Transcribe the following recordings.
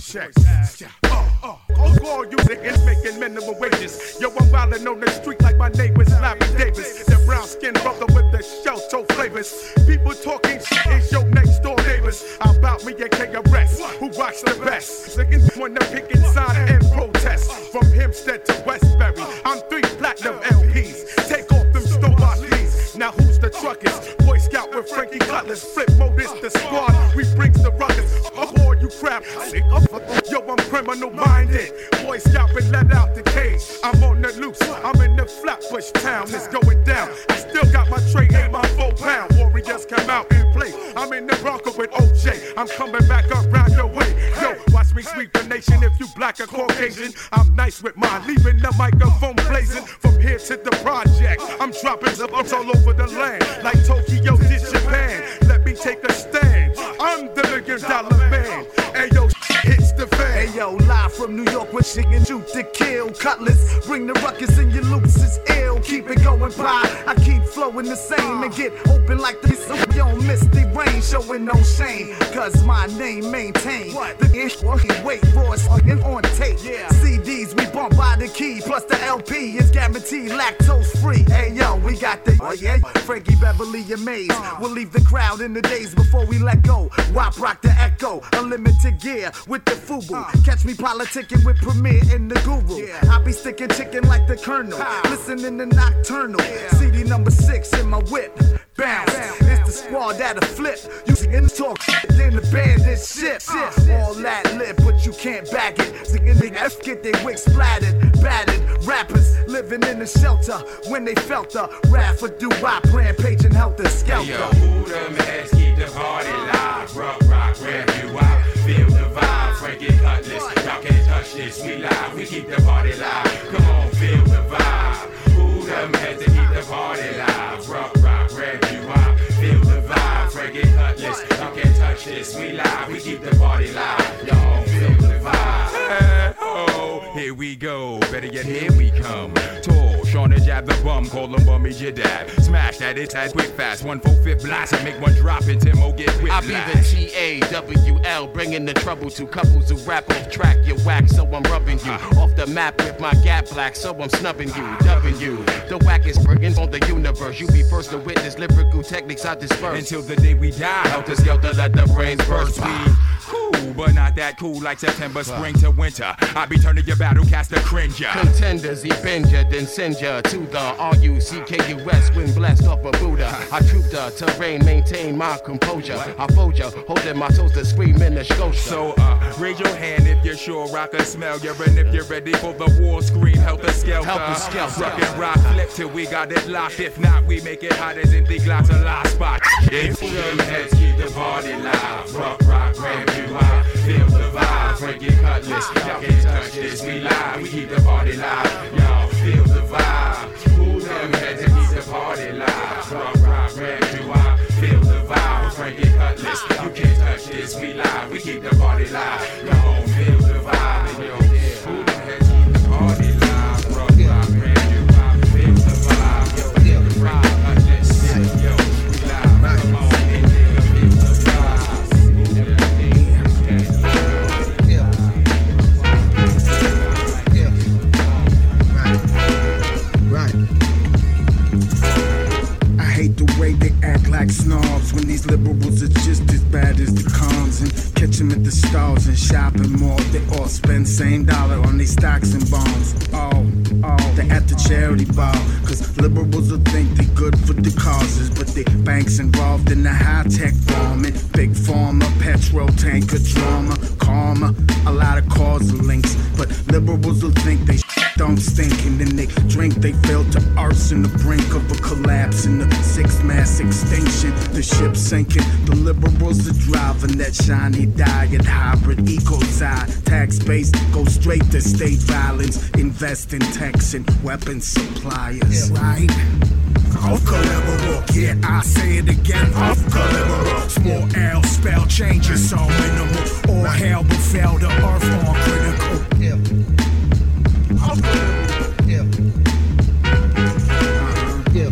check. All you niggas making minimum wages. Yo, I'm wildin' on the street like my name is Larry Davis. The brown skin brother with the shell-toe flavors. People talking shit is your next door neighbors. About me and KRS, who rocks the best. Niggas wanna pick inside and protest. From Hempstead to Westbury, I'm 3 platinum LPs. Take off them Stobart Lees. Now who's the truckers? Boy Scout with Frankie Cutlass. Flip modus, the squad, we brings the ruckus. All you crap, yo, I'm criminal minded. Boy Scout been let out the cage. I'm on the loose, I'm in the Flatbush town. It's going down. I still got my tray, ain't my 4 pound. Warriors come out and play. I'm in the Bronco with OJ. I'm coming back around your way. Yo, watch me sweep the nation. If you black or Caucasian, I'm nice with mine. Leaving the microphone blazing from here to the project. I'm dropping the bumps all over the land. Like Tokyo did Japan. Let me take a stand. I'm the $1 million man. Hey yo, hits the fan. Hey yo, live from New York with shit and shoot to kill. Cutlass, bring the ruckus and your loops is ill. Keep it going by. I keep flowing the same and get open like this. So you don't miss the rain, showing no shame. Cause my name maintain the ish wait for us on tape. CDs we bump by the key, plus the LP is guaranteed lactose free. Hey yo, we got the Frankie Beverly and Maze. We'll leave the crowd in the days before we let go. WAP rock the echo, unlimited gear with the FUBU. Catch me politicking with Premier and the Guru. I be sticking chicken like the Colonel, listening to Nocturnal. CD number 6 in my whip. Bounce, it's the squad that'll flip. You can talk then the band is shit. All that lit, but you can't back it. F get their wigs splattered, battered. Rappers living in the shelter when they felt the wrath of doo-wop, rampage and helter skelter. Hey, yo, who them heads keep the party live? Rock, grab you out, feel the vibe. Frankie Cutlass, y'all can't touch this. We live, we keep the party live. Come on, feel the vibe. Who them heads to keep the party live? Rock, grab you out, feel the vibe. Frankie Cutlass, y'all can't touch this. We live, we keep the party live. Y'all feel the vibe. Oh, here we go. Better yet, here we come. Tall, Sean and jab the bum, call him Bummy Jadab. Smash that, it's as quick fast. 1/4 blast and make one drop and Timo get whiplash. I be the TAWL, bringing the trouble to couples who rap off track. You're whack, so I'm rubbing you off the map with my gap black, so I'm snubbing you. W, the wackest brigands on the universe. You be first to witness lyrical techniques I disperse. Until the day we die, helter skelter, let the brains burst. We cool, but not that cool like September, spring to winter. I be turning your battle cast a cringer. Contenders, he bend ya, then send ya to the RUCKUS when blessed off a Buddha. I troop the terrain, maintain my composure. I fold ya, holding my toes to scream in the scotia. So raise your hand if you're sure I can smell you, and if you're ready for the war, scream helter skelter. Rock and rock, flip till we got it locked. If not, we make it hot as in the glass a last spot. If them heads keep the party live, rock, grab you out, feel the vibe. Frankie Cutlass, y'all can't touch this. We live, we keep the party live. Y'all feel the vibe. Who them heads to keep the party live? Rock, grab you out, feel the vibe. Frankie Cutlass, you can't touch this. We live, we keep the party live. Y'all feel the vibe. And yo, who them heads keep the party live? Rock, grab you out, feel the vibe. Yo, feel the vibe. Yo, we live, come on. Like snobs when these liberals are just as bad as the cons, and catch them at the stalls and shopping mall. They all spend same dollar on these stocks and bonds. They're at the charity ball, cause liberals will think they good for the causes, but they banks involved in the high-tech bombing. Big pharma, petrol tanker drama, karma, a lot of causal links, but liberals will think they don't stink, and then they drink they filter arse in the brink of a collapse in the 6th mass extinction. The ship sinking, the liberals are driving that shiny diet hybrid eco-side. Tax base go straight to state violence, invest in techs and weapon suppliers. Yeah, right? Off-liberal, yeah, I say it again, off-liberal. Small L spell changes so minimal. All hell befell the earth on critical. Yeah. Yeah. Yeah.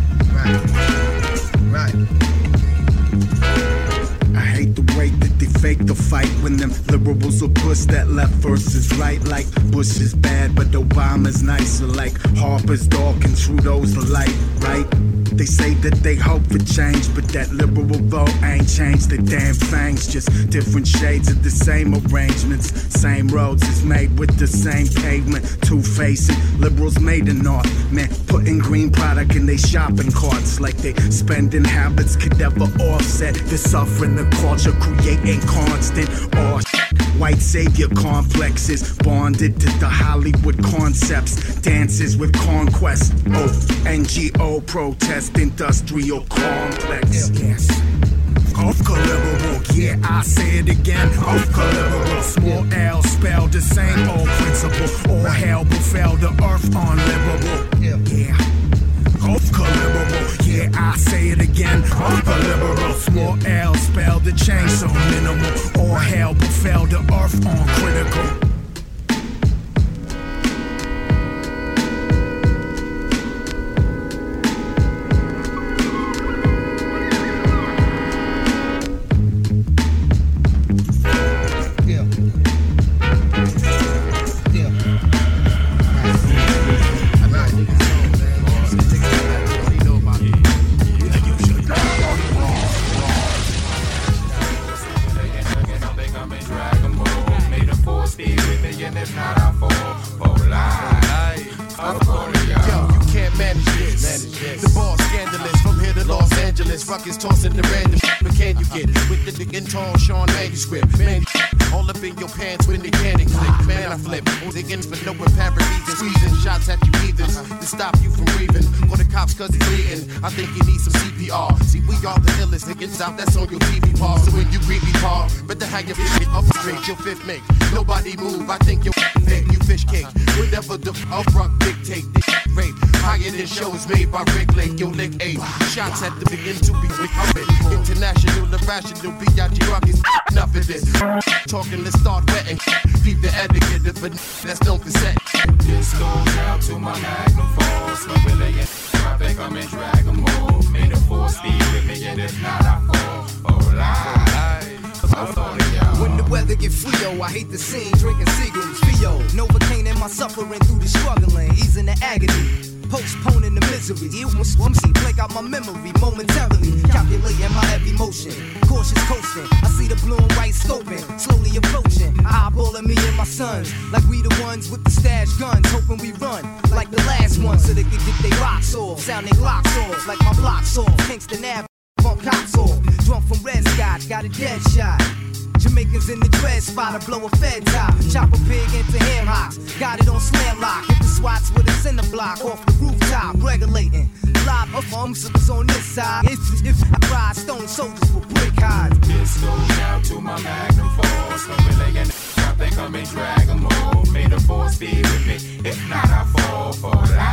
Right. I hate the way that they take the fight when them liberals will push that left versus right. Like Bush is bad, but Obama's nicer. Like Harper's dark and Trudeau's the light, right? They say that they hope for change, but that liberal vote ain't changed the damn things. Just different shades of the same arrangements. Same roads is made with the same pavement. Two-facing liberals made in art. Man, putting green product in they shopping carts. Like they spending habits could never offset the suffering the culture creating constant. Oh, white savior complexes bonded to the Hollywood concepts. Dances with conquest. Oh, NGO protest. Industrial complex. Yes. Off-collaborable, yeah, I say it again. Off-collaborable, small L spelled the same old principle. All hell befell the earth unlivable. Yeah. Off-collaborable, yeah, I say it again. Off-collaborable, small L spelled the change so minimal. All hell befell the earth uncritical. Ruckus tossing the random but can you get with the dick and tall Sean manuscript? Man, all up in your pants when the cannon click. Man, I flip, digging for no apparent reason. Squeezing shots at you heathens to stop you from breathing. Call the cops cause he's bleeding. I think you need some CPR. See, we all the illest niggas out, that's on your TV paw. So when you greet me, paw, better how you get up straight, your fifth make. Nobody move, I think you're fake, you fish cake. Whatever the rock dictate, this rape. Higher than shows made by Rick Lake, yo lick 8 shots at the begin to be recovered. International, irrational, B.I.G. rockets, enough of this. Talking, let's start wetting. Keep the etiquette of a that's known for set. This goes out to my Magnum Force. My Billy, I think I'm in Dragon Mode. Made a force speed with me, and if not, I fall. Oh, lie. When the weather get Frio, I hate the scene, drinking Seagram's Vio. Novocaine in my suffering through the struggling, easing the agony. Postponing the misery, it was swumsy, blank out my memory momentarily, calculating my every motion, cautious coasting, I see the blue and white scoping, slowly approaching, eyeballing me and my sons, like we the ones with the stash guns, hoping we run, like the last one, so they can get their rocks off, sound their glocks off, like my blocks off, Kingston Ave, bump cops off, drunk from Red Scotch, got a dead shot. Jamaicans in the dread spot, I blow a fed top. Chop a pig into ham hocks. Got it on slam lock. Hit the swats with a cinder block off the rooftop. Regulating. Live up arms on this side. If I ride stone soldiers with brick hides. This goes out to my Magnum Force. No relay and I think I'm in Dragon Mode. Made a force be with me. If not, I fall for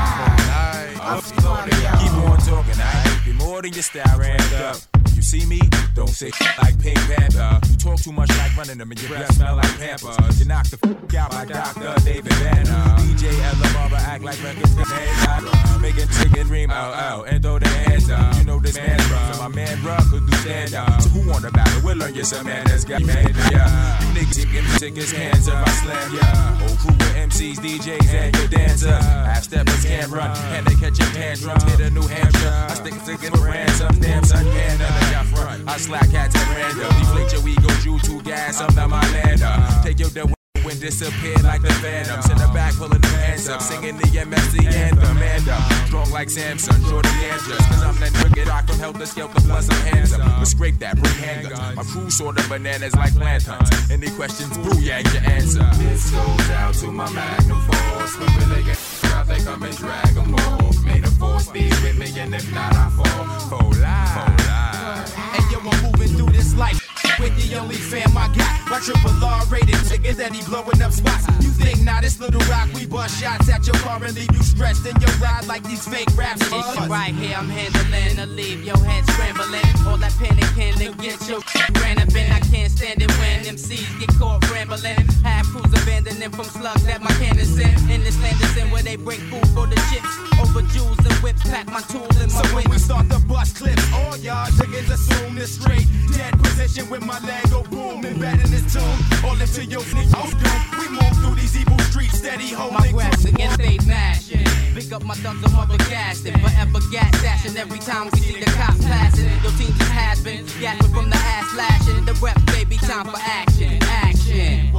life. Keep on talking, I be more than your style ramped up. You see me? Don't say like Pink Panther. You talk too much like running them and your breath smell like Pampers. You knock the out like Dr. David Banner. DJ Ella act like records make a chicken dream out and throw the hands up. You know this man bruh, so my man bruh could do stand up. So who on the battle? We'll learn you some man that's got man, yeah. You niggas get me sick as hands up, I slam ya. Whole crew with MCs, DJs, and your dancer. Half steppers can't run, and they catch your tantrums. Hit a New Hampshire, I stick in for ransom. Damn son, can't I slack cats at random. Deflate your ego, you two gas, I'm not my lander. Take your dough and disappear like the Phantoms. In the back, pulling the hands up, singing the MSC anthem. And strong like Samson, Jordan Andrews. Cause I'm that wicked rock from Helter Skelter, plus I'm handsome. But scrape that, bring handguns. My crew sort of bananas like lanterns. Any questions, booyah, your answer. This goes out to my Magnum Force. But really, I think I'm in Dragon Mode. Made a force be with me, and if not, I fall. For life. And yo, I'm moving through this life with the only fam I got. My RRR rated niggas that he blowing up spots. You think now this little rock, we bust shots at your car and leave you stressed in your ride like these fake raps. Right here, I'm handling to leave your head scrambling. All that panicking to get your ran up in. I can't stand it when MCs get caught rambling. Half crews abandoning from slugs that my cannons in this land is in where they break food for the chips. Over jewels and whips, pack my tools in my so when we start the bust clips, all y'all niggas assume this straight. Dead position with my leg go boom, embedded this tune. All into your niggas. We move through these evil streets, steady holding. My grass against they mashing. Pick up my thugs, I'm up gassing. Forever gas dashing every time we see the cops passing. Your team just has been gasping from the ass lashing. The rep, baby, time for action. Action.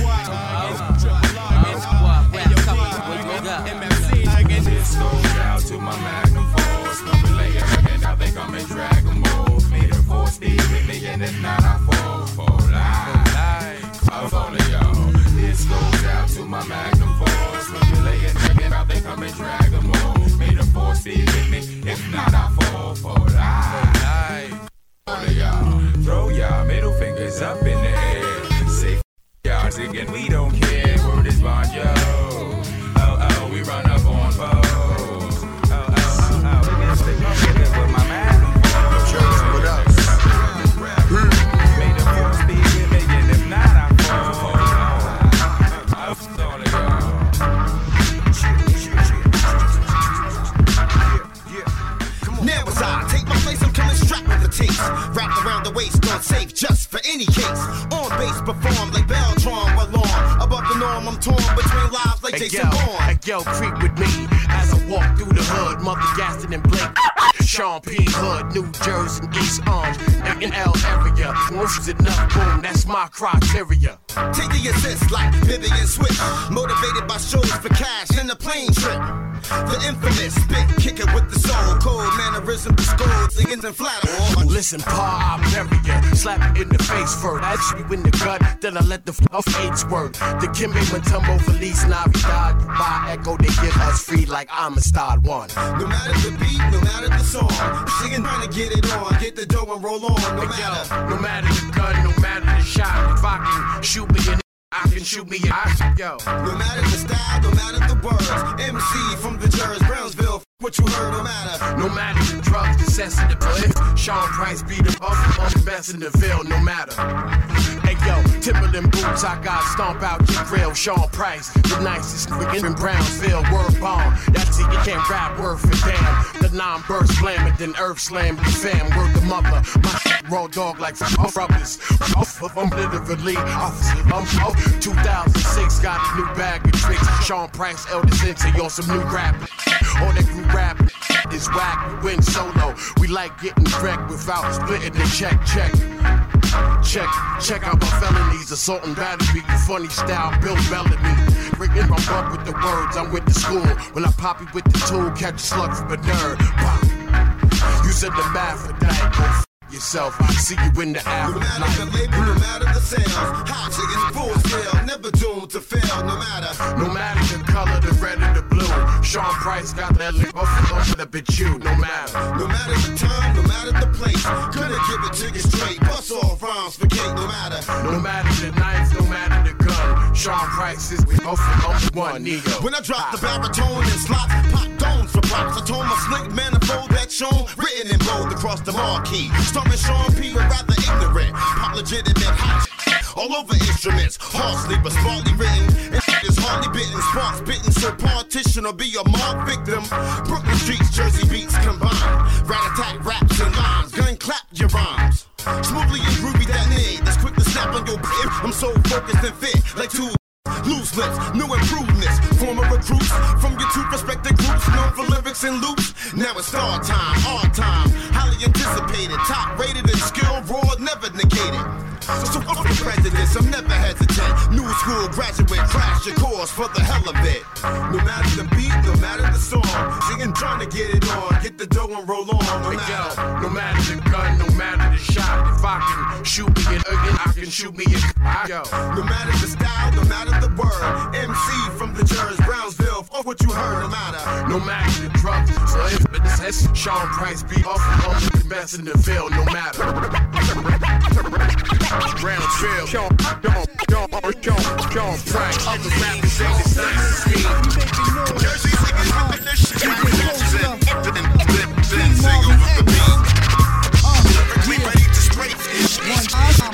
This goes out to my Magnum Force. No related, and I think I'm in Dragon Ball. Made a force be with me, and if not, I fall for life. I'm falling, y'all. This goes out to my Magnum Force. No related, and I think I'm in Dragon Ball. Made a force be with me, if not, I fall for life. All of y'all, throw y'all middle fingers up in the air. Say y'all, again, we don't care. Word is bond, yo. Oh, we run up on foes. With my man. What up? Made a force be with me, and if not, I fall. Now as I take my place, I'm coming strapped with the tapes. Wrapped around the waist, on safe just for any case. On bass, perform like Beltron, alarm. Above the norm, I'm torn between lives like Jason Bourne. Hey yo, creep with me as I walk through the hood. Mother Gaston and Blake, Sean P. Hood, New Jersey, East Orange, and L area. Once enough, boom, that's my criteria. Take the assist like Vivian Swift. Motivated by shows for cash and a plane trip. The infamous spit kicker with the soul. Cold mannerism, the scold, singing and flatter. Listen, pa, I bury ya. Slap it in the face first. I shoot you in the gut, then I let the H word. The Kimbe Matumbo Feliz Navidad. By Echo, they give us free like Amistad one. No matter the beat, no matter the song. Singing, trying to get it on. Get the dough and roll on. No matter the gun, no matter the shot. If I can shoot me in I can shoot me in yo. No matter the style, no matter the words. MC from the Jersey, Brownsville, what you heard, no matter. No matter the drugs, the sense of the cliff. Sean Price beat him up, I'm the best in the Ville, no matter. Hey yo, Timberland boots, I got stomp out your grill. Sean Price, the nicest nigga in Brownsville, word bomb. Y'all see you can't rap word for damn. The non-burst slam it, then earth slam the fam. Word the mother, my raw dog like rubbers. I'm literally off. 2006 got a new bag of tricks. Sean Price, Elder Sensei on some new rap. All that group rap is whack. We win solo. We like getting wrecked without splitting the check. Check out my felonies. Assault and battery. Funny style, Bill Bellamy. Bringing my buck with the words. I'm with the school. When I pop it with the tool, catch a slug from a nerd. Pop. You said the math for that. Yourself, I see you in the afterlife. No matter the label, no matter the sales, hot chickens full scale, never doomed to fail. No matter the color, the red or the blue. Sean Price got that lip off the bitch you. No matter the time, no matter the place, gonna give it to you straight. Bust off rhymes for cake. No matter the knife, no matter the gun. Sean Price is off one nigga. When I drop the baritone and slots, pop domes for props. I told my slick manifold that shown, written in bold across the marquee. Starring Sean P. but rather ignorant. Pop legitimate hot all over instruments. Hard sleeper, smartly written, and is hardly bitten. Sparks bitten, so partition or be a mob victim. Brooklyn streets, Jersey beats combined. Rat-a-tat raps and lines, gun clap your rhymes. Smoothly and groovy that name that's quick to snap on your bit. I'm so focused and fit like two loose lips, new improvements. Former recruits from your two respective groups, known for lyrics and loops. Now it's star time, our time, highly anticipated, top rated and skill raw, never negated. So fuck the prejudice, I'm never hesitant. New school graduate, crash your course for the hell of it. No matter the beat, no matter the song, singing trying to get it on, get the dough and roll on. No matter the gun, no matter the shot. If I can shoot me in again, I can shoot me in. No matter the style, no matter the word. MC from the Jersey, Brownsville, fuck what you heard. No matter the drugs, so if it's Sean Price beat off the best in the Ville. No matter. Round Bill, Sean Frank. Other rappers say the same speed. Jersey niggas rapping this shit. Then sing over the beat. Lyrically ready to straight this shit.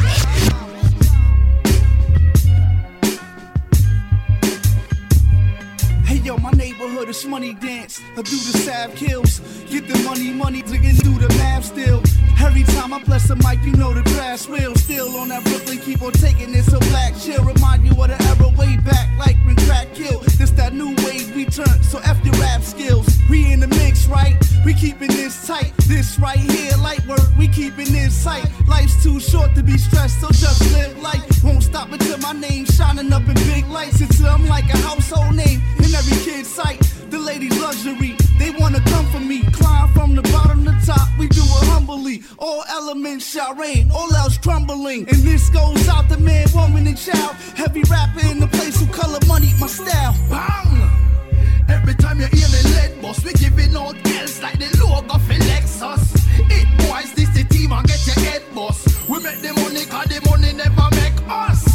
Hey yo, my neighborhood is money dance. I do the Sav kills. Get the money, digging through the math still. Every time I bless the mic, you know the grass will. Still on that Brooklyn, keep on taking it so black chill. Remind you of the era way back, like when crack killed. This that new wave we turn, so F your rap skills. We in the mix, right? We keeping this tight. This right here, light work, we keeping this tight. Life's too short to be stressed, so just live life. Won't stop until my name shining up in big lights. Until I'm like a household name in every kid's sight. The ladies' luxury, they wanna come for me. Climb from the bottom to top, we do it humbly. All elements shall reign, all else crumbling. And this goes out to man, woman, and child. Heavy rapper in the place who color money, my style. Bang! Every time you hear the lead boss, we giving out else like the logo for Lexus. It boys, this the team and get your head boss. We make the money cause the money never make us.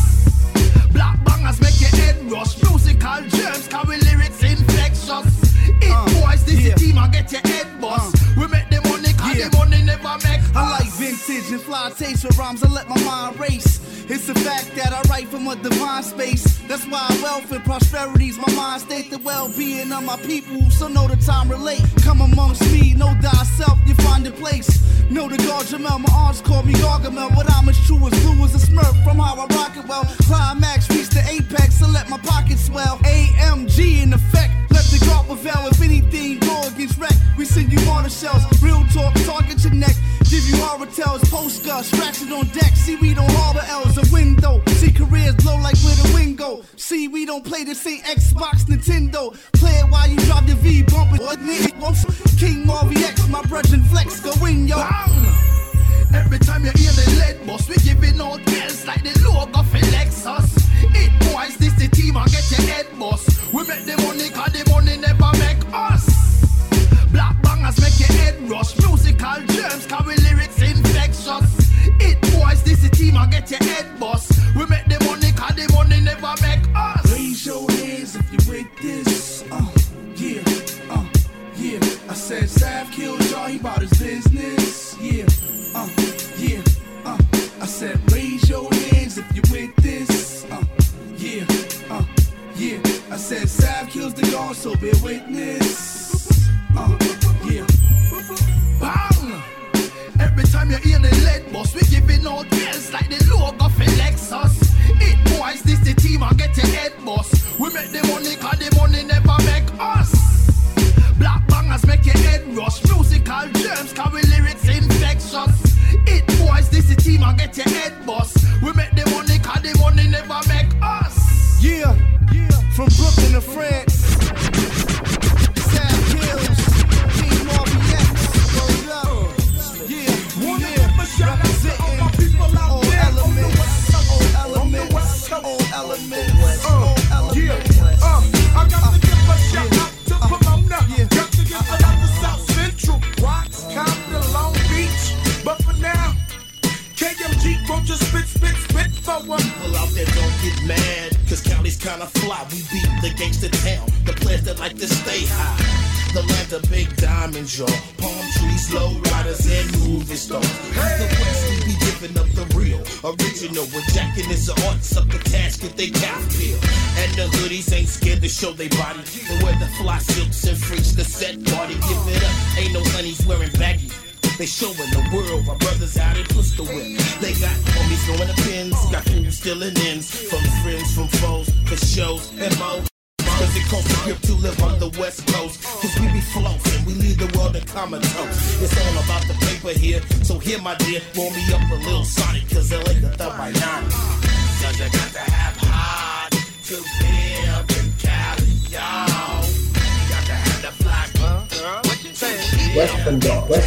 Black bangers make your head rush. Musical germs carry lyrics infectious. It boys, this the team and get your head boss. We make the money cause the money never make us. I like vintage and fly taste with rhymes, I let my mind race. It's the fact that I write from a divine space. That's why wealth and prosperity's my mind state. The well-being of my people, so know the time relate. Come amongst me, know thyself, you find a place. Know the God Jamel, my aunts call me Gargamel. But I'm as true as blue as a smurf from how I rock it well. Climax, reach the apex, so let my pockets swell. AMG in effect, let the guard prevail. If anything go against wreck, we send you on the shells. Real talk, target your neck. Give you horror tales, post gusts, scratch it on deck. See, we don't harbor L's, a window. See, careers blow like where the wind go. See, we don't play this ain't Xbox, Nintendo. Play it while you drop the V, bump it. What nigga? King Marvy X, my brethren flex, go in, yo. Bang! Every time you hear the lead boss, we giving out else like the logo for Lexus. It boys, this the team and get your head boss. We make the money cause the money never make us. Black bangers make your head rush. Musical germs carry lyrics infectious. It boys, this the team and get your head boss. We make the money cause the money never make us. Raise your hands if you with this. Yeah. I said Sav killed y'all, he about his business. Yeah. I said raise your hands if you with this. Yeah. I said Sav kills the guard, so bear witness. Yeah. Bang! Every time you hear the lead boss, we giving out else like the logo for Lexus. It boys, this the team and get your head boss. We make the money cause the money never make us. Black bangers make your head rush. Musical germs carry lyrics infectious. It boys, this the team and get your head boss. We make the money cause the money never make us. Yeah. From Brooklyn to France. Sav kills. King Marvy X. Word up. Yeah. Representing all elements. I got to give a shout out to Pomona. Got to give a lot to South Central. Watts, Compton, Long Beach. But for now, KMG won't just spit for one. People out there don't get mad, cause Cali's kinda fly. We beat the gangsta town, the players that like to stay high. The land of big diamonds, y'all. Palm trees, low riders, and movie stars. The West, we be giving up the real, original. With jacking is an art, suck the casket, they calf peel. And the hoodies ain't scared to show they body. They wear the fly silks and freaks the set party. Give it up, ain't no honeys wearing baggy. They showing the world my brothers out in pistol whip. They got homies throwing the pins, got fools stealing ends. From friends, from foes, for shows, and more. Cause it costs a grip to live on the West Coast. Cause we be floating, we leave the world in comatose. It's all about the paper here, so here my dear, roll me up a little Sonic, cause LA the third by 9. Cause you got to have heart to live in Cali, y'all. You got to have the flag, what you say? Western dog. You a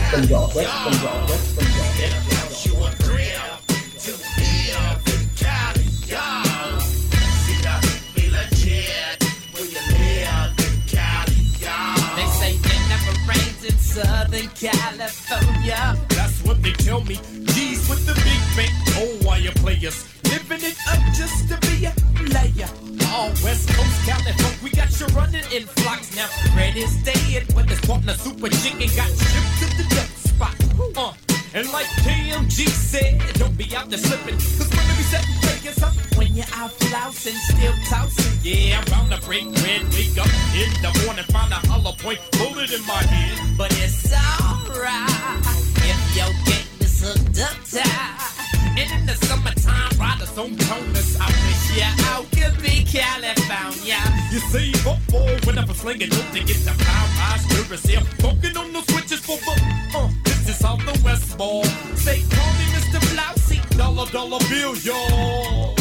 thrill to live in Cali, y'all. See the be legit when you live in Cali, y'all. They say it never rains in Southern California. That's what they tell me. G's with the big bank. Oh, why you player players. Living it up just to be a player. All West Coast Cali folk, we got you running in flocks. Now Red is dead, but this partner Super Chicken got shipped to the death spot. And like KMG said, don't be out there slipping, cause when we be setting players up, when you're out flousing, still tossing. Yeah, I'm round the break, red, wake up in the morning, find a hollow point, bullet in my head. But it's alright if your game is hooked up tight. And in the summertime, riders on toners. I wish you out could be California. You see, football whenever slinging dope to get the power. I stir yourself, poking on the switches for the this is how the West Ball. Say, call me Mr. Blousey, dollar bill, y'all.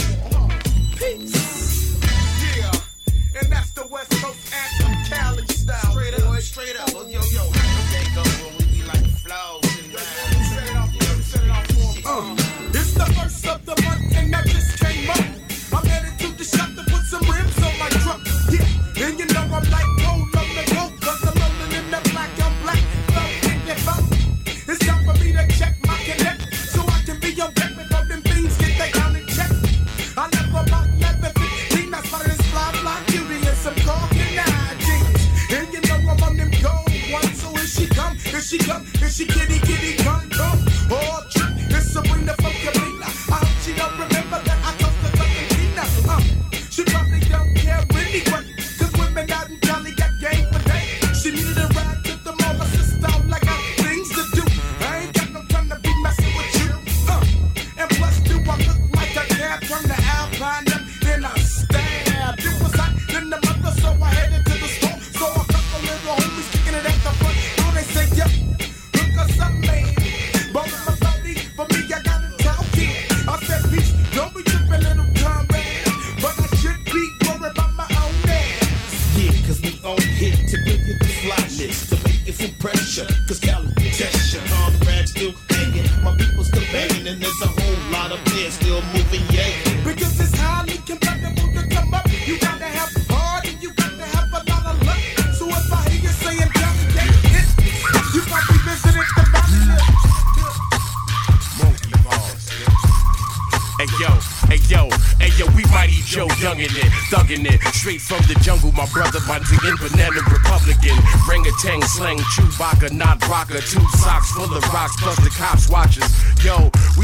Peace. Yeah, and that's the West Coast anthem, Cali style. Straight up. Yo, okay, go when we be like flows and set it off for me. It's the first of the month and that just came up. I'm headed to the shop to put some rims on my truck. Yeah, and you know I'm like gold on the go, cause I'm rolling in the black, I'm black. Flow in your phone. It's time for me to check my connect, so I can be on deck before them things get they down in check. I never about 11-15, that's why this fly cutie and some coconut jeans. And you know I'm on them gold ones, so here she come, here she kitty, come. Oh, trick, it's Sabrina from Camila. I hope she don't remember that I tossed her fucking peanut. She probably don't care anyway, cause women out in Cali got game for days. She needed a ride to the mall, my sister like I got things to do. I ain't got no time to be messing with you. And plus do I look like a cab from the Alpine up in a stab. It was hot in the mother, so I headed to the store. So a couple little homies kicking it at the front. Oh, they say, yep, look us up, man. But my body, for me, I got a tell kid. I said, peace, don't be tripping, little comrade. But I should be worried about my own ass. Yeah, cause we on hit to give you the flyness, to make it some pressure. Cause Cali gesture, comrades still hanging, my people still banging, and there's a whole lot of players still moving, yeah. Because it's highly compatible to come up. You gotta have hard and you gotta have a lot of luck. So if I hear you saying Cali can't hit, you probably visited the body. Hey yo, we mighty Joe Young in it, thugging it, straight from the jungle, my brother, my in banana Republican, Rangatang slang, Chewbacca, not rocker, 2 socks full of rocks, plus the cops watches. Yo, we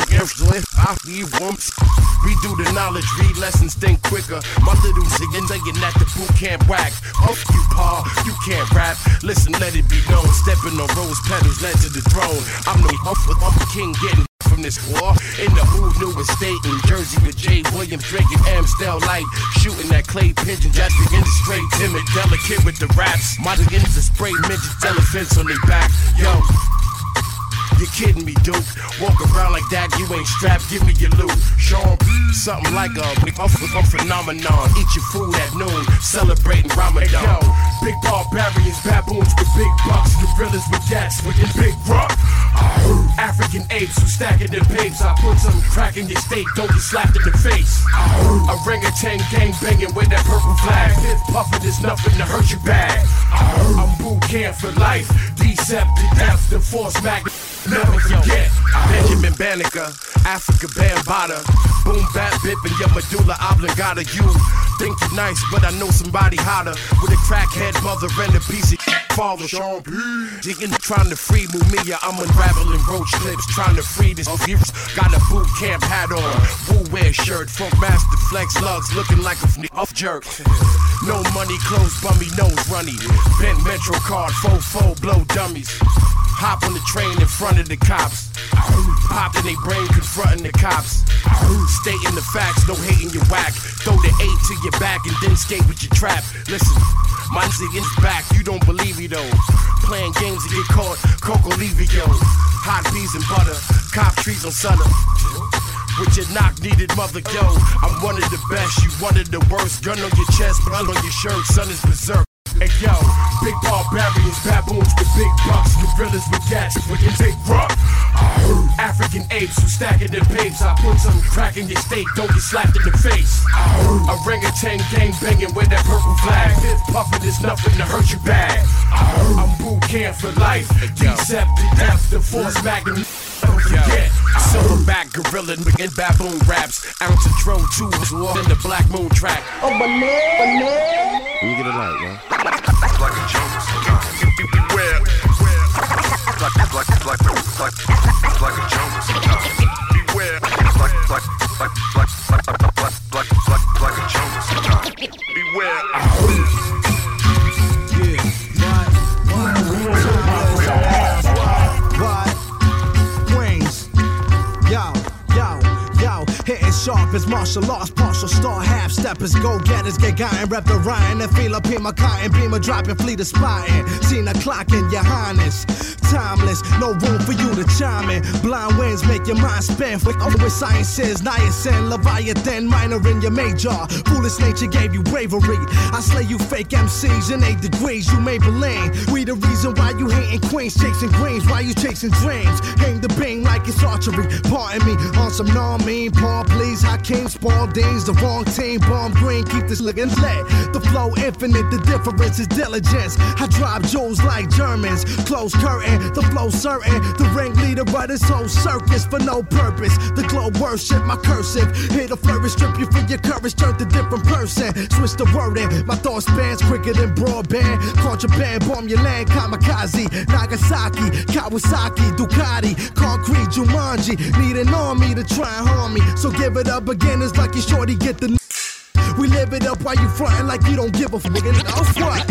do the knowledge, read lessons, think quicker. My little singing, saying that the boot camp whack. Oh, you pa, you can't rap. Listen, let it be known. Stepping on rose petals led to the throne. I'm no I'm the king getting from this war. In the who new estate in Jersey with Jay Williams, Drake and Amstel Light. Shooting that clay pigeon, just begin to straight timid, delicate with the raps. My begins to spray midgets, elephants on their back. Yo. You kidding me, Duke? Walk around like that, you ain't strapped, give me your loot. Sean, something like a phenomenon. Eat your food at noon, celebrating Ramadan. Hey, yo, big barbarians, baboons with big bucks, gorillas with gats, with your big rock. African apes who stacking their babes. I put some crack in your steak, don't get slapped in the face. Orangutan gang banging with that purple flag. Fifth puffin' is nothing to hurt your bag. I'm boot camp for life, Decept to death, the force magnet. Never forget, Benjamin Banneker, Africa Bambaataa, boom bap bip and your medulla oblongata. You think you're nice, but I know somebody hotter with a crackhead mother and a piece of father. Sean P. Jigging, trying to free Mumia. I'm unraveling roach clips, trying to free this virus. Got a boot camp hat on, Woo wear shirt, Funk Master Flex lugs, looking like a off jerk. No money, clothes, bummy, nose runny. Bent Metro card, faux blow dummies. Hop on the train in front of the cops. Pop in they brain confronting the cops. Stating the facts, no hating your whack. Throw the 8 to your back and then skate with your trap. Listen, my nigga's back, you don't believe me though. Playing games to get caught, Coco Levy, yo. Hot peas and butter, cop trees on Sutter. With your knock needed mother, yo. I'm one of the best, you one of the worst. Gun on your chest, blood on your shirt, son is berserk. Hey yo, big barbarians, baboons with big bucks, gorillas with gats, with your big rock. African apes who stacking their babes. I put some crack in your steak, don't get slapped in the face. Orangutan gang banging with that purple flag. Fifth puffin' is nothing to hurt your bag. I'm boot camp for life, Decept to death, the force magnet. Don't forget, silverback gorilla. gorilla and baboon raps. Ounce of dro tubes in the Black Moon track. Oh, banana. Let me get a light, man. Like a jungle sometimes. Beware. Like a jungle sometimes. Beware. Like a jungle sometimes. Beware. Wings. Yo. Hitting sharp as martial arts, partial star, half steppers, go getters, get gotten, rep the Ryan, and feel up in my cotton, beamer dropping, fleet of spotting. Seen a clock in your highness. Timeless, no room for you to chime in. Blind winds make your mind spin. With science is niacin, Leviathan, minor in your major. Foolish nature gave you bravery. I slay you fake MCs in 8 degrees, you Maybelline. We the reason why you hating queens, chasing greens, why you chasing dreams. Hang the beam like it's archery. Pardon me on some non-mean, Paul, please. Hakeem Spalding's the wrong team. Bomb green, keep this looking lit. The flow infinite, the difference is diligence. I drop jewels like Germans. Close curtain, the flow certain. The ringleader of this whole circus for no purpose. The globe worship my cursive. Here to flourish, strip you for your courage, turn to different person. Switch the wording, my thought spans quicker than broadband. Contraband, bomb your land, kamikaze. Nagasaki, Kawasaki, Ducati, concrete, Jumanji. Need an army to try and harm me. So give it up, beginners like you shorty get the. We live it up while you frontin' like you don't give a fuck. Off what?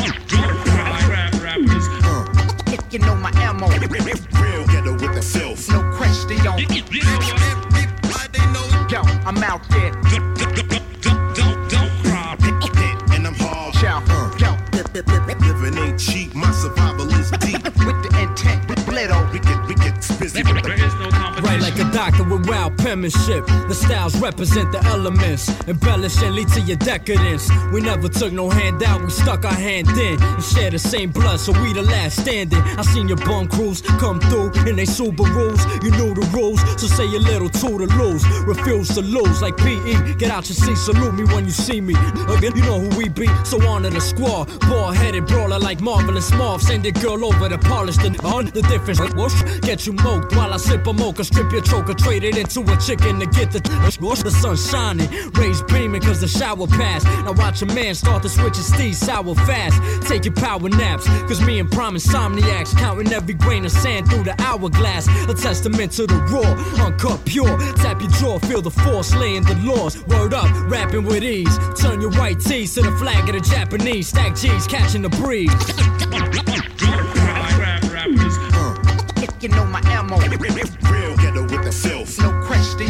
You know my ammo. Real ghetto with the filth. No question. Yo, I'm out there. Don't cry. And I'm hard. Yo. Living ain't cheap. My survival is deep. With the intent, little. We get busy. Right like a doctor with wild penmanship. The styles represent the elements. Embellish and lead to your decadence. We never took no handout, we stuck our hand in and share the same blood, so we the last standing. I seen your bum crews come through in they Subarus. You knew the rules, so say a little two to lose. Refuse to lose like PE. Get out your seat, salute me when you see me. Again, you know who we be, so honor the squad. Bald-headed brawler like Marvelous Marv. Send your girl over to polish the difference. Whoosh, get you moked while I sip a mocha. Strip your choker, trade it into a chicken to get the sun shining. Rays beaming cause the shower passed. Now watch a man start to switch his steez sour fast. Take your power naps, cause me and Prime insomniacs. Counting every grain of sand through the hourglass. A testament to the raw, uncut pure. Tap your jaw, feel the force, laying the laws. Word up, rapping with ease. Turn your white tees to the flag of the Japanese. Stack G's, catching the breeze. You know my ammo. Real ghetto with the filth. No question.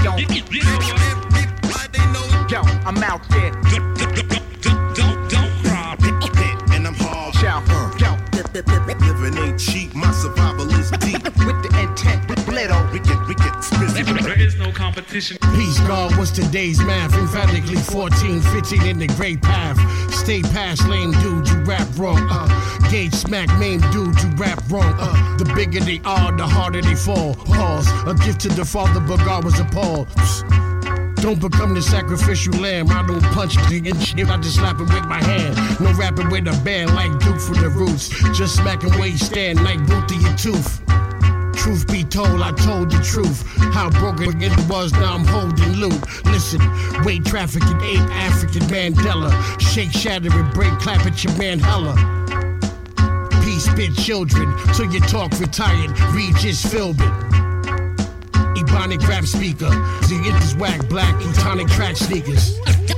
Yo, I'm out there. Don't cry. And I'm hard. Yo. Living ain't cheap. My survival is deep. With the intent, little. We get busy. There is no competition. Peace, God, what's today's math? Emphatically 14, 15 in the great path. Stay past lame dudes, you rap wrong. Gauge smack main dudes, you rap wrong. The bigger they are, the harder they fall. Pause. A gift to the father, but God was appalled. Don't become the sacrificial lamb. I don't punch and shit, I just slap it with my hand. No rapping with a band like Duke from the Roots. Just smacking where you stand like boot to your tooth. Truth be told, I told the truth. How broken it was, now I'm holding loot. Listen, weight trafficking ain't African Mandela. Shake, shatter, and break, clap at your man hella. Peace, spit children, till your talk retired. Read just film it. Ebonic rap speaker. The is whack, black, Etonic track sneakers.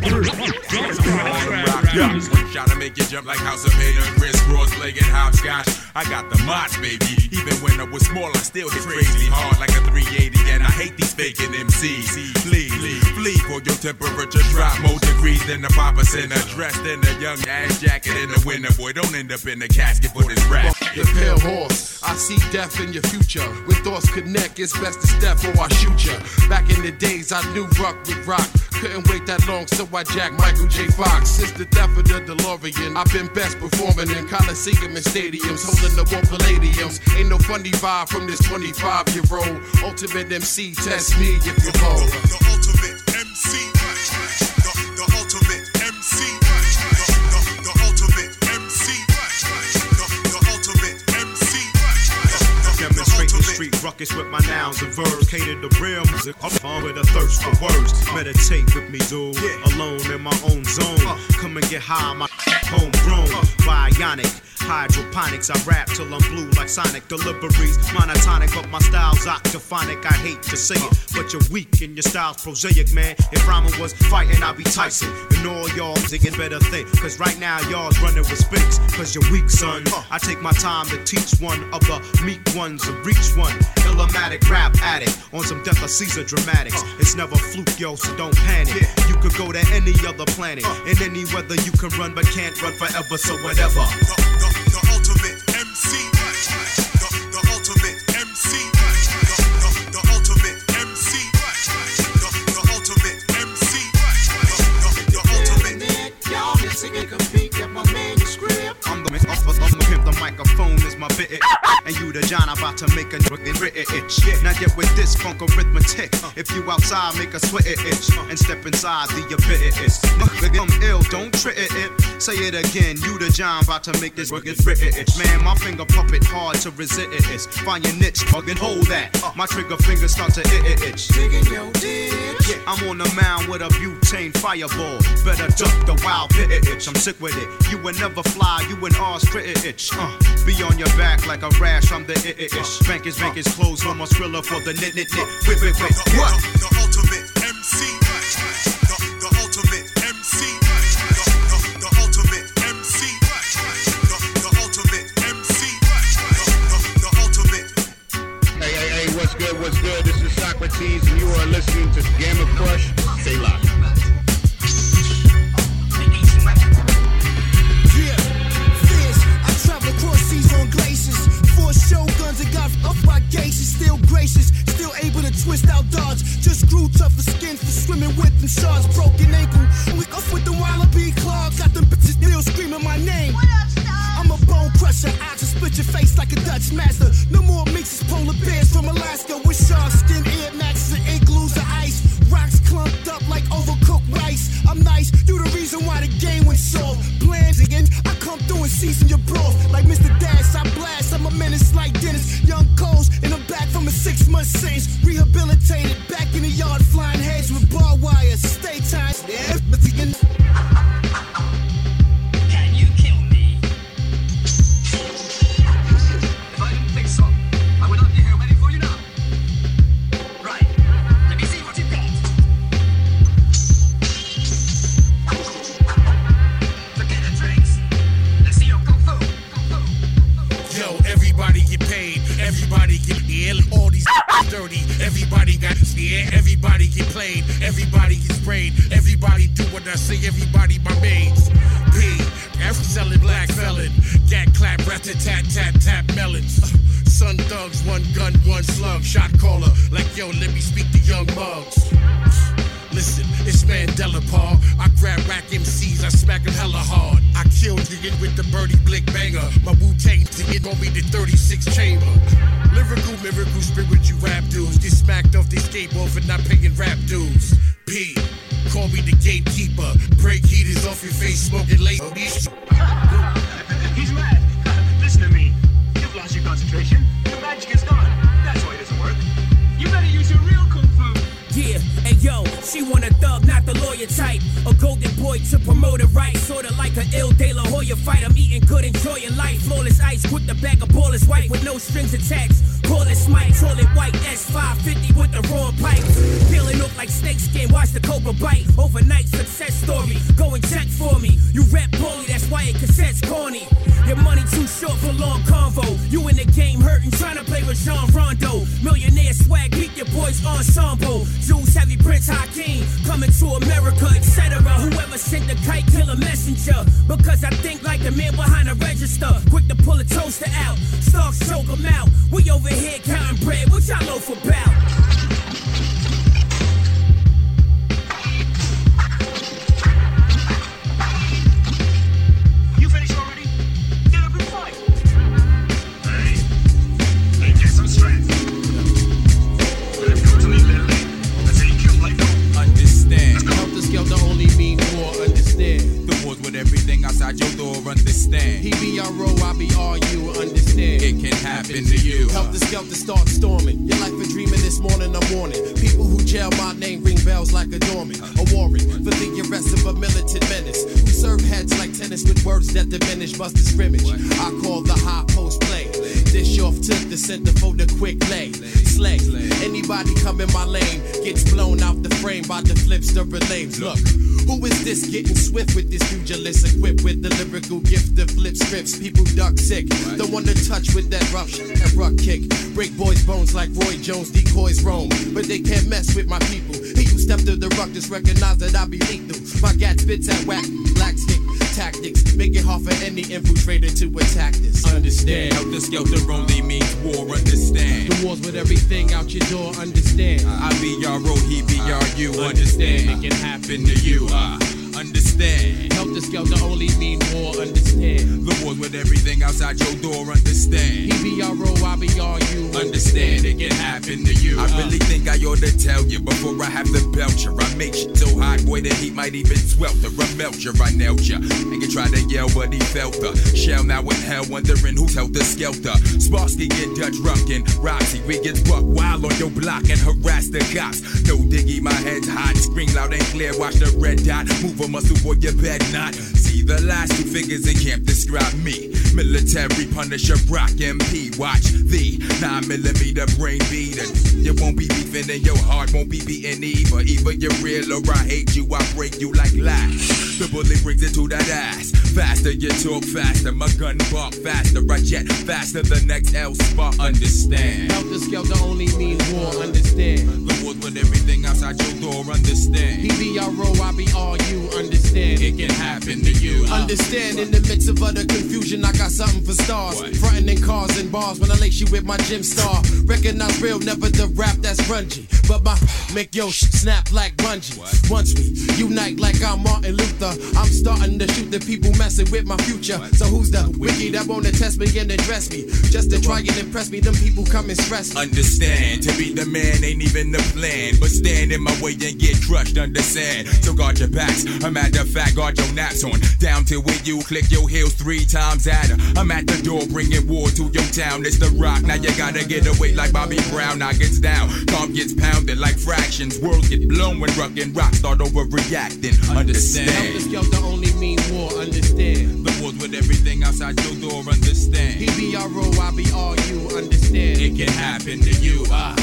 Try to make you jump like House of Pain and Chris cross-legged hopscotch. I got the mods, baby. Even when I was small, I still hit crazy hard like a 380. And I hate these faking MCs. Flee for your temperature drop more degrees than the Papa Center. Dressed in a young ass jacket in the winter. Boy, don't end up in the casket for this rap. The pale horse, I see death in your future. When thoughts connect, it's best to step or I shoot ya. Back in the days, I knew Ruck would rock. Couldn't wait that long, so I jacked Michael J. Fox. Since the death of the DeLorean, I've been best performing in Coliseum and stadiums, holding the war palladiums. Ain't no funny vibe from this 25-year-old. Ultimate MC, test me if you're low. The ultimate MC. The ultimate MC. The ultimate MC. The ultimate MC. Demonstrate the street ruck buckets with my nouns and verbs. Cater to real music, I'm with a thirst for words. Meditate with me, dude. Alone in my own zone. Come and get high, my homegrown. Bionic, hydroponics. I rap till I'm blue like Sonic. Deliveries monotonic, but my style's octophonic. I hate to say it, but you're weak and your style's prosaic, man. If rhyming was fighting, I'd be Tyson. And all y'all thinking better think. Cause right now y'all's running with Spinks. Cause you're weak, son. I take my time to teach one of the meek ones to reach one. Illmatic rap addict on some Death of Caesar dramatics. It's never fluke, yo, so don't panic. You could go to any other planet. In any weather you can run, but can't run forever, so whatever. The ultimate MC. The ultimate MC. The ultimate MC. The ultimate MC. The ultimate. Y'all can sing and compete, get my manuscript. I'm the pimp, the microphone is my bit. And you the John about to make a itch. Now get with this funk arithmetic. If you outside, make a sweat itch. And step inside the abyss. I'm ill, don't trick it. Say it again, you the John about to make this itch. Man, my finger puppet hard to resist it. Find your niche, and hold that. My trigger finger start to itch. Digging your ditch. I'm on the mound with a butane fireball. Better duck the wild itch. I'm sick with it. You will never fly, you an ostrich itch. Be on your back like a rash from the itch. Bankers clothes, almost thriller for the knit. Wait, what? The ultimate MC. The ultimate MC. The ultimate MC. The ultimate MC. The ultimate. Hey, what's good? This is Socrates, and you are listening to Gamma Crush. Stay locked. Shoguns and got up by gauges, still gracious, still able to twist out dodge. Just grew tougher skin for swimming with them sharks. Broken ankle, we off with the wallaby claw. Got them bitches still screaming my name. I'm a bone crusher, I just split your face like a Dutch master. No more mixes, polar bears from Alaska with shark skin, ear maxes and igloos of ice. Rocks clumped up like overcooked rice. I'm nice, you the reason why the game went soft. Bland again, I come through and season your broth. Like Mr. Dash, I blast, I'm a menace like Dennis. Young Coles, and I'm back from a 6-month sentence. Rehabilitated, back in the yard, flying heads with barbed wires. Stay time, yeah, but the end. Can you kill me? If I didn't think so, I would not be here waiting for you now. Right, let me see what you've got. Forget the drinks. Let's see your kung fu. Yo, everybody get paid, everybody get ill, all these dirty, everybody got scared, everybody get played, everybody get sprayed, everybody do what I say, everybody my mates. P, F selling black felon, gat clap, rat tat tat tap melons. Son thugs, one gun, one slug, shot caller, like yo, let me speak to young mugs. Listen, it's Mandela Paul. I grab rack MCs, I smack them hella hard. I killed Diggin' with the Birdie Blick banger. My Wu-Tang Diggin' on me the 36 chamber. Lyrical, spiritual rap dudes. Get smacked off, they skate off and not paying rap dues. P, call me the gatekeeper. Break heaters off your face, smoking late. He's mad. Listen to me. You've lost your concentration. Your magic is gone. That's why it doesn't work. You better use your real kung fu. Yeah, and yo, she want a thug, not the lawyer type. A golden boy to promote it right. Sorta like an ill De La Hoya fight. I'm eating good, enjoying life. Flawless ice, quick to bag a ball is white with no strings attached. Call it Smite, toilet white, S550 with the raw pipe. Peeling up like snake skin, watch the cobra bite. Overnight success story, go and check for me. You rap poorly, that's why it cassette's corny. Your money too short for long convo. You in the game hurting, trying to play with Jean Rondo. Millionaire swag, beat your boys ensemble. Juice heavy Prince Hakeem, coming to America, etc. Whoever sent the kite, kill a messenger. Because I think like the man behind the register. Quick to pull a toaster out, Starks choke him out. We over here counting bread, what y'all loaf about? You finished already? Get up and fight. Hey, get some strength. Come to me, little lady. Let's say you kill like no. Understand. Helter Skelter only mean war, understand. The wars with everything outside outside your door, understand. He be our row, I be all you, understand. It can happen to you. Help the skelter start storming. Your life a dreaming this morning, I'm warning. People who jail my name ring bells like a doorman. A warrant for the arrest of a militant menace who serve heads like tennis with words that diminish bust the scrimmage. I call the high post play. Dish off to the center for the quick lay. Slay. Anybody come in my lane gets blown out the frame by the flips, the relays. Look, who is this getting swift with this pugilist equipped with the lyrical gift to flip scripts? People duck sick. Don't want to touch with that rough kick. Break boys' bones like Roy Jones, decoys roam. But they can't mess with my people. He who step to the ruck just recognize that I be lethal. My gat spits at whack, black stick tactics. Make it hard for any infiltrator to attack this. Understand. Help the skelter only means war, understand. The wars with everything out your door, understand. I be your row, he be your you, understand. It can happen to you, understand. Help the skelter only mean war, understand. The wars with everything outside your door, understand. He be our row, I be all you, understand. It can happen to you. I really think I ought to tell you before I have to belch you. I make shit so hot, boy, that he might even swelter. I melt you, I nailed you. And you tried to yell, but he felt the shell now in hell, wondering who's helter skelter. Sparsky get Dutch Ruckin', Roxy, we get buck wild on your block and harass the cops. No diggy, my head's hot, scream loud and clear, watch the red dot, move a muscle for your bed not. See the last two figures in camp describe me. Military Punisher, Brock MP, watch the 9mm brain beater. You won't be beefing and your heart won't be beating either. Either you're real or I hate you, I break you like glass. The bullet brings it to that ass. Faster you talk faster, my gun bark faster. I jet faster, the next L spot, understand. Help the skelter only mean war, understand. The wars with everything outside your door, understand. He be our row, I be all you, understand. It can happen to you. Understand, in the midst of utter confusion, I got something for stars. Frontin' in cars and bars when I lace you with my gym star. Recognize real, never the rap that's grungy. But my make your snap like bungee. Once we unite like I'm Martin Luther, I'm starting to shoot the people messing with my future. So who's the wiki that wanna test me and address me? Just to try and impress me, them people come and stress me. Understand, to be the man ain't even the plan. But stand in my way and get crushed, understand. So guard your backs, a matter of fact, guard your naps on. Down till when you click your heels 3 times at her. I'm at the door bringing war to your town. It's the rock, now you gotta get away like Bobby Brown. Now gets down, calm gets pounded like fractions. Worlds get blown when Ruck and Rock start overreacting. Understand. Help the skelter only mean war, understand. The wars with everything outside your door, understand. He be our row, I be all you, understand. It can happen to you,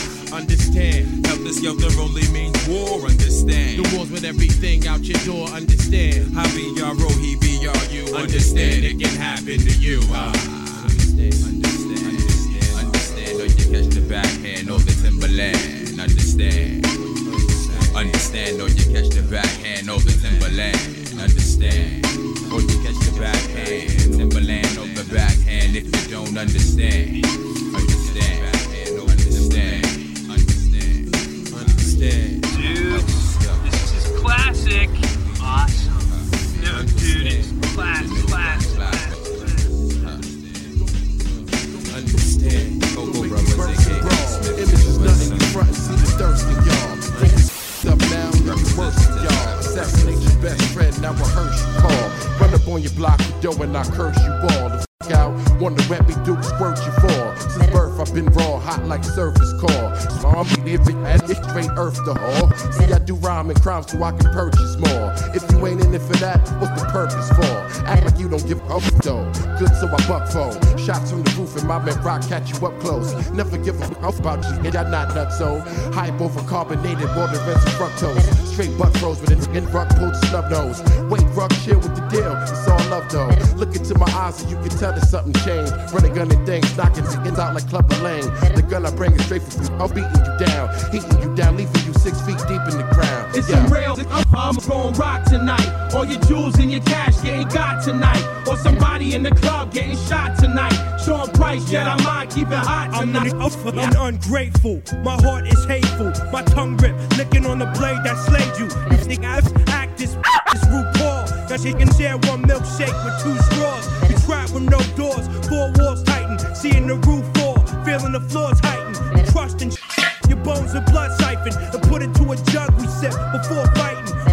understand. Help the skelter only means war, understand. The wars with everything out your door, understand. I be your row, he be your you, understand. It can happen to you, understand. Or you catch the backhand or the Timberland, understand. Understand, or you catch the backhand or the Timberland, understand. Or you catch the backhand, Timberland or the backhand if you don't understand. Understand, understand, understand. Dude, this is classic. Awesome. No, dude, it's class. Understand. Go, brothers, images nothing in front, see the thirst in y'all. Up now, you worse than y'all. Assassinate your best friend, now rehearse you call. Run up on your block, you dough, and I curse you all. The f out, wonder what me do, squirt you for. Since birth, I've been raw, hot like service call. So I'm if it and it's straight earth the hall. See, I do rhyme and crime so I can purchase more. If you ain't in it for that, what's the purpose for? Act like you don't give a though. Good, so I buck phone. Shots from the roof, and my man Rock catch you up close. Never give a f about you, and I'm not nuts, so hype over carbonated water, and fructose. Straight butt froze with an Ruck pulled snub nose. Wait, Ruck, chill with the deal. It's all love though. Look into my eyes and you can tell that something changed. Running gun and things, knocking chickens out like Clubber Lane. The gun I bring is straight from I'm beating you down, heating you down, leaving you 6 feet deep in the ground. It's some real, I'm gon' rock tonight. All your jewels and your cash getting got tonight. Or somebody in the club getting shot tonight. Sean Price, yet I might keep it hot tonight. I'm ungrateful, my heart is hateful. My tongue ripped, licking on the blade that slayed you. You think I act this RuPaul? Now she can share one milkshake with 2 straws. You trap with no doors, 4 walls tighten. Seeing the roof fall, feeling the floors heighten. You trust and your bones are blood siphoned and put into a jug we sip before fighting.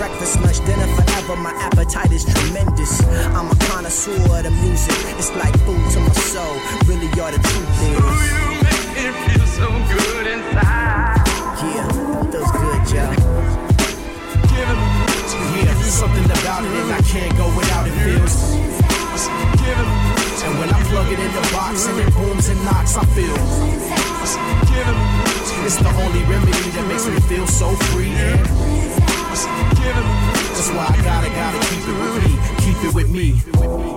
breakfast, lunch, dinner, forever. My appetite is tremendous. I'm a connoisseur of the music. It's like food to my soul. Really, all the truth is. Oh, you make me feel so good inside. Yeah, feels good, y'all. Yeah, something about it and I can't go without it feels. And when I plug it in the box and it booms and knocks, I feel. It's the only remedy that makes me feel so free. And that's why I gotta keep it with me. Keep it with me.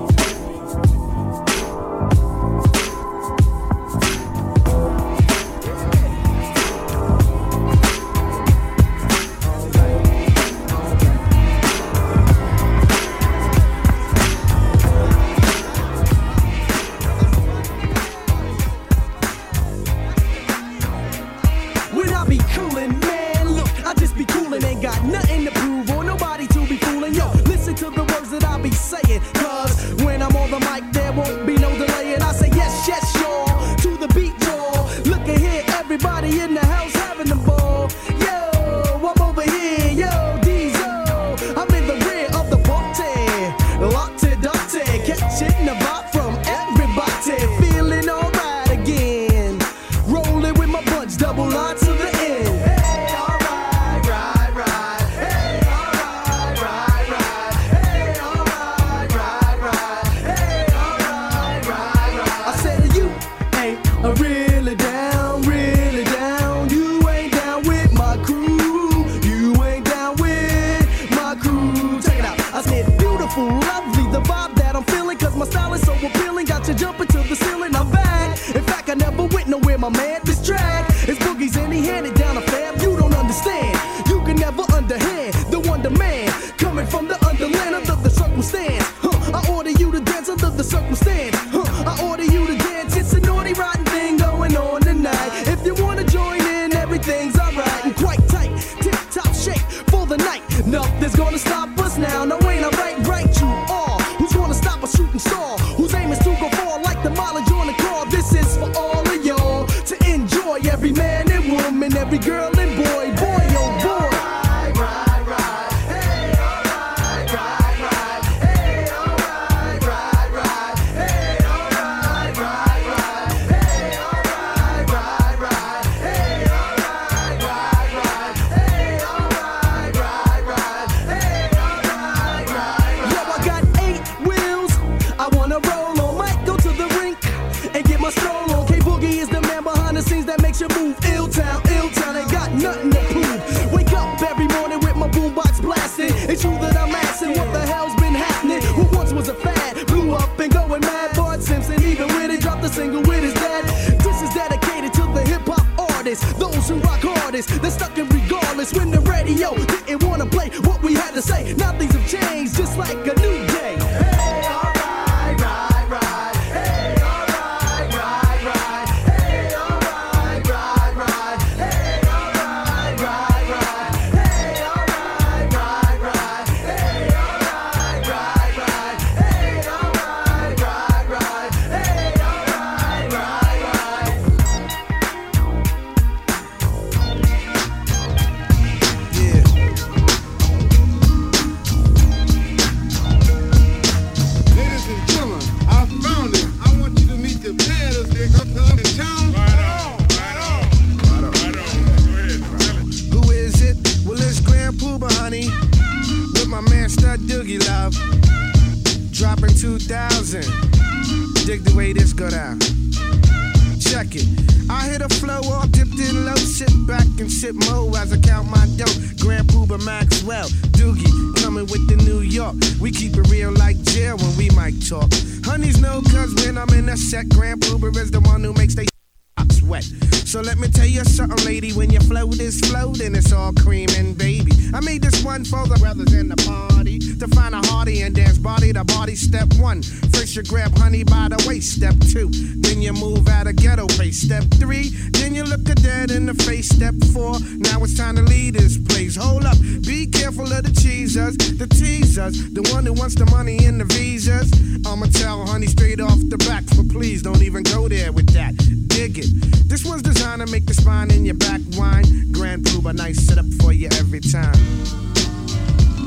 First you grab honey by the waist, step 2. Then you move at a ghetto pace, step 3. Then you look a dead in the face, step 4. Now it's time to leave this place. Hold up, be careful of the cheesers, the teasers, the one who wants the money and the visas. I'ma tell honey straight off the back, but please don't even go there with that. Dig it. This one's designed to make the spine in your back whine. Grand Puba, nice setup for you every time.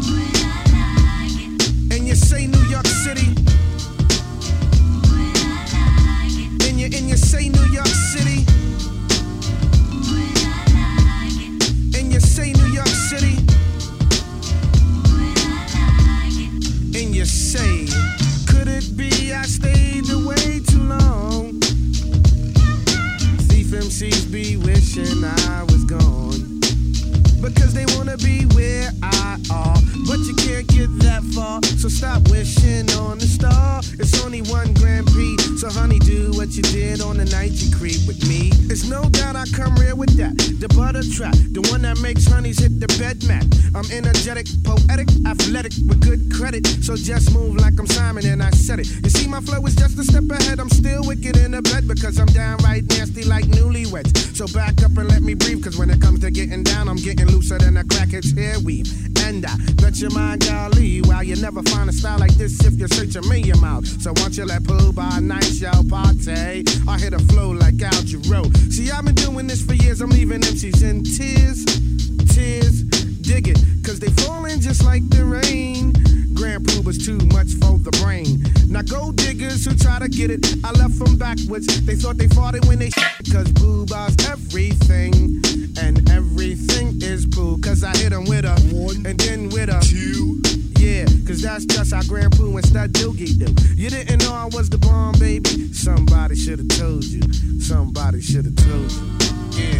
just say, could it be I stayed away too long? Thief MCs be wishing I was gone, because they wanna be where I are, but you can't get that far, so stop wishing on the star. It's only one Grand Prix, so honey, do what you did on the night you creep with me. It's no doubt I come real with that, the butter trap, the one that makes honeys hit the bed mat. I'm energetic, poetic, athletic, with good credit, so just move like I'm Simon and I said it. You see my flow is just a step ahead, I'm still wicked in the bed, because I'm downright nasty like newlyweds. So back up and let me breathe, cause when it comes to getting down, I'm getting looser than a crackhead's hair weave. And I bet your mind, golly, wow, you never find a style like this if you're searching me your mouth. So once you let Pooh by night, y'all party, I hit a flow like Al Jarreau. See, I've been doing this for years, I'm leaving MCs in tears, dig it, cause they falling just like the rain. Grand Pooh was too much for the brain. Now gold diggers who try to get it, I left them backwards. They thought they fought it when they cause Pooh buys everything, and everything is Pooh, cause I hit them with a 1 and then with a 2. Yeah, cause that's just how Grand Pooh and Stud Doogie do. You didn't know I was the bomb, baby? Somebody should've told you. Somebody should've told you. Yeah.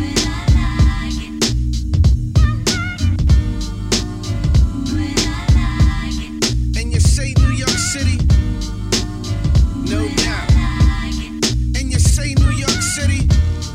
And you say New York City? No doubt. And you say New York City?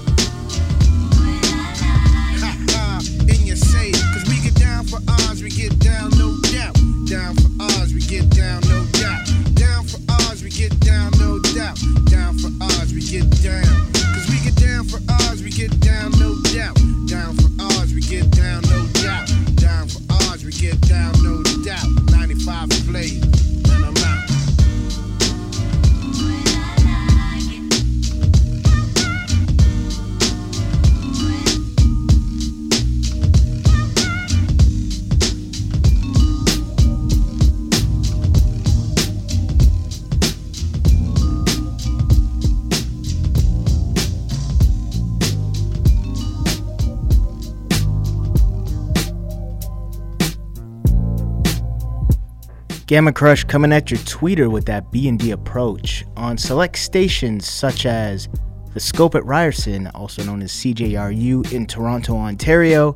Ha ha. And you say, cause we get down for ours, we get down, no doubt. Down for ours, we get down, no doubt. Down for ours, we get down, no doubt. Down for ours, we get down. Cause we get down for ours, we get down, no doubt. Down for ours, we get down, no doubt. Down for ours, we get down, no doubt. 95 play, and I'm out. Gamma Crush coming at your tweeter with that B&D approach on select stations such as The Scope at Ryerson, also known as CJRU in Toronto, Ontario,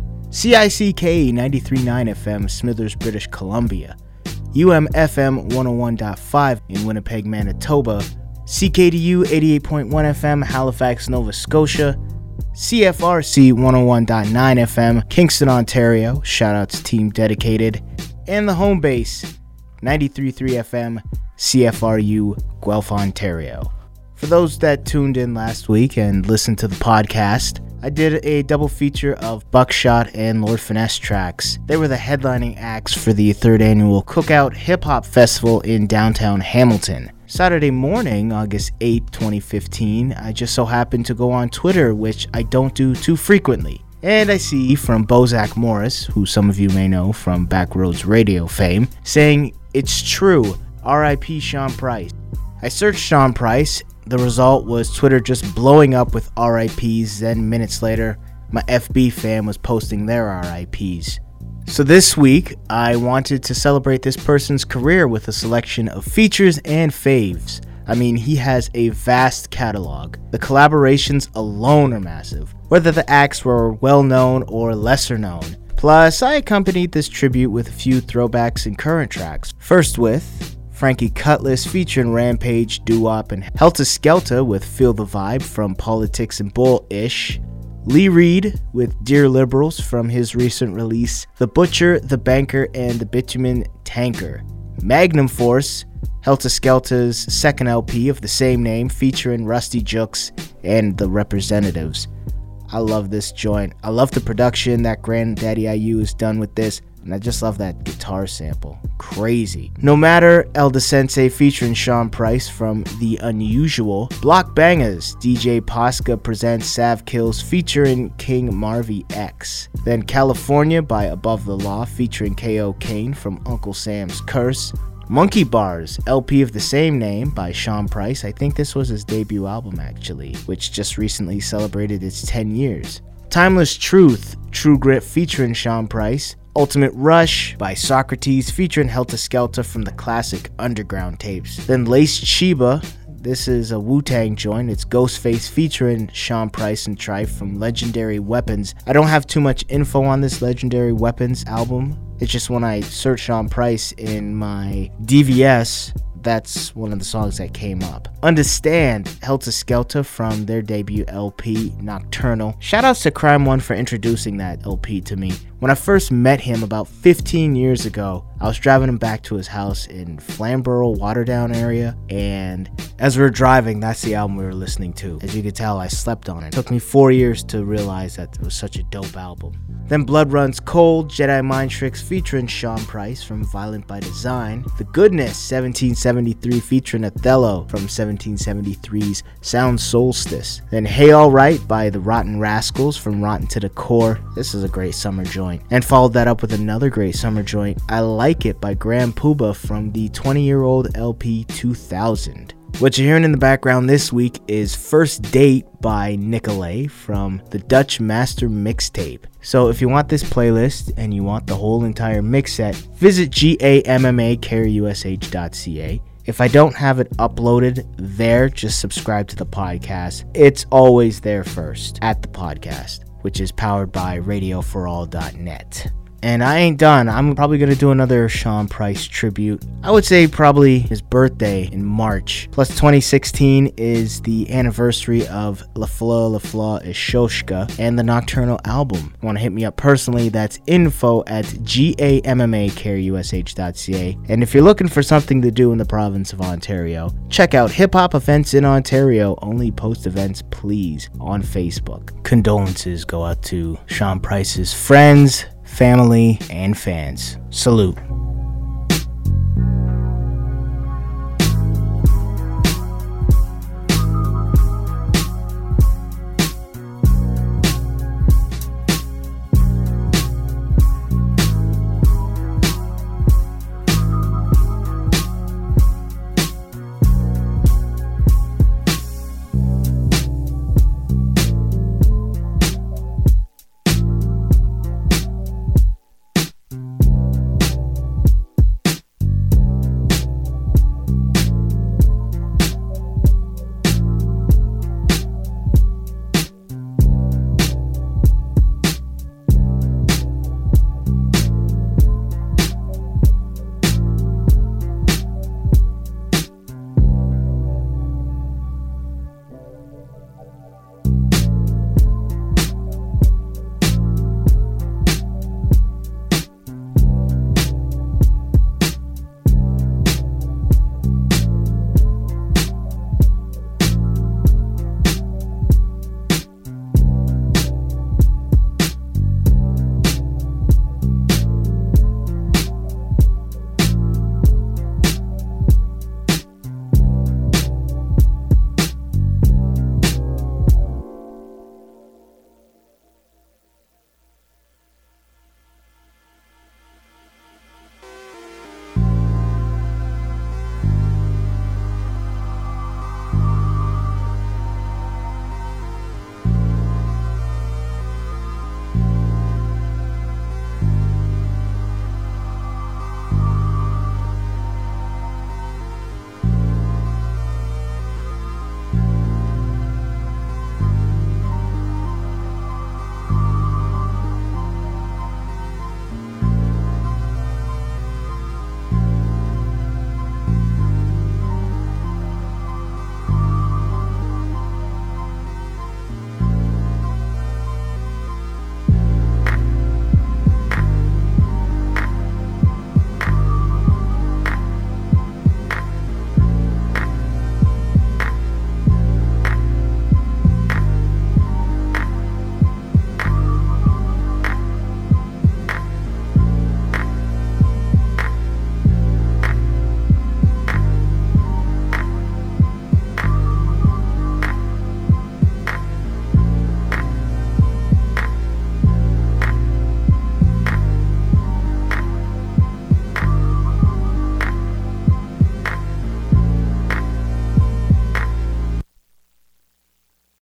CICK 93.9 FM, Smithers, British Columbia, UMFM 101.5 in Winnipeg, Manitoba, CKDU 88.1 FM, Halifax, Nova Scotia, CFRC 101.9 FM, Kingston, Ontario, shoutouts Team Dedicated, and the home base, 93.3 FM, CFRU, Guelph, Ontario. For those that tuned in last week and listened to the podcast, I did a double feature of Buckshot and Lord Finesse tracks. They were the headlining acts for the 3rd annual Cookout Hip Hop Festival in downtown Hamilton. Saturday morning, August 8, 2015, I just so happened to go on Twitter, which I don't do too frequently. And I see from Bozak Morris, who some of you may know from Backroads Radio fame, saying, "It's true, R.I.P. Sean Price." I searched Sean Price. The result was Twitter just blowing up with RIPs. Then minutes later, my FB fam was posting their RIPs. So this week, I wanted to celebrate this person's career with a selection of features and faves. I mean, he has a vast catalog. The collaborations alone are massive, whether the acts were well known or lesser known. Plus, I accompanied this tribute with a few throwbacks and current tracks. First with Frankie Cutlass featuring Rampage, Doo-Wop, and Helta Skelta with Feel the Vibe from Politics and Bull-ish. Lee Reed with Dear Liberals from his recent release The Butcher, The Banker, and The Bitumen Tanker. Magnum Force, Helta Skelta's second LP of the same name featuring Rusty Jooks and The Representatives. I love this joint. I love the production that Granddaddy IU has done with this, and I just love that guitar sample. Crazy. No Matter, El Sensei featuring Sean Price from The Unusual. Block Bangers, DJ Posca presents Sav Kills featuring King Marvy X. Then California by Above the Law featuring K.O. Kane from Uncle Sam's Curse. Monkey Bars, LP of the same name by Sean Price. I think this was his debut album actually, which just recently celebrated its 10 years. Timeless Truth, True Grit featuring Sean Price. Ultimate Rush by Socrates featuring Helter Skelter from the classic Underground tapes. Then Lace Chiba. This is a Wu-Tang joint. It's Ghostface featuring Sean Price and Trife from Legendary Weapons. I don't have too much info on this Legendary Weapons album. It's just when I search Sean Price in my DVS, that's one of the songs that came up. Understand, Helter Skelter from their debut LP, Nocturnal. Shoutouts to Crime One for introducing that LP to me. When I first met him about 15 years ago, I was driving him back to his house in Flamborough, Waterdown area, and as we were driving, that's the album we were listening to. As you can tell, I slept on it. It took me 4 years to realize that it was such a dope album. Then Blood Runs Cold, Jedi Mind Tricks featuring Sean Price from Violent by Design. The Goodness, 1773 featuring Othello from 1773's Sound Solstice. Then Hey Alright by the Rotten Rascals from Rotten to the Core. This is a great summer joint. And followed that up with another great summer joint, I Like It by Grand Puba from the 20-year-old LP 2000. What you're hearing in the background this week is First Date by Nicolay from the Dutch Master Mixtape. So if you want this playlist and you want the whole entire mix set, visit GAMMACarryUSH.ca. If I don't have it uploaded there, just subscribe to the podcast. It's always there first at the podcast, which is powered by radioforall.net. And I ain't done. I'm probably going to do another Sean Price tribute. I would say probably his birthday in March. Plus 2016 is the anniversary of La Fleur et Shoshka and the Nocturnal album. Want to hit me up personally, that's info@GAMMACarryUSH.ca. And if you're looking for something to do in the province of Ontario, check out Hip Hop Events in Ontario. Only post events, please, on Facebook. Condolences go out to Sean Price's friends, family, and fans. Salute.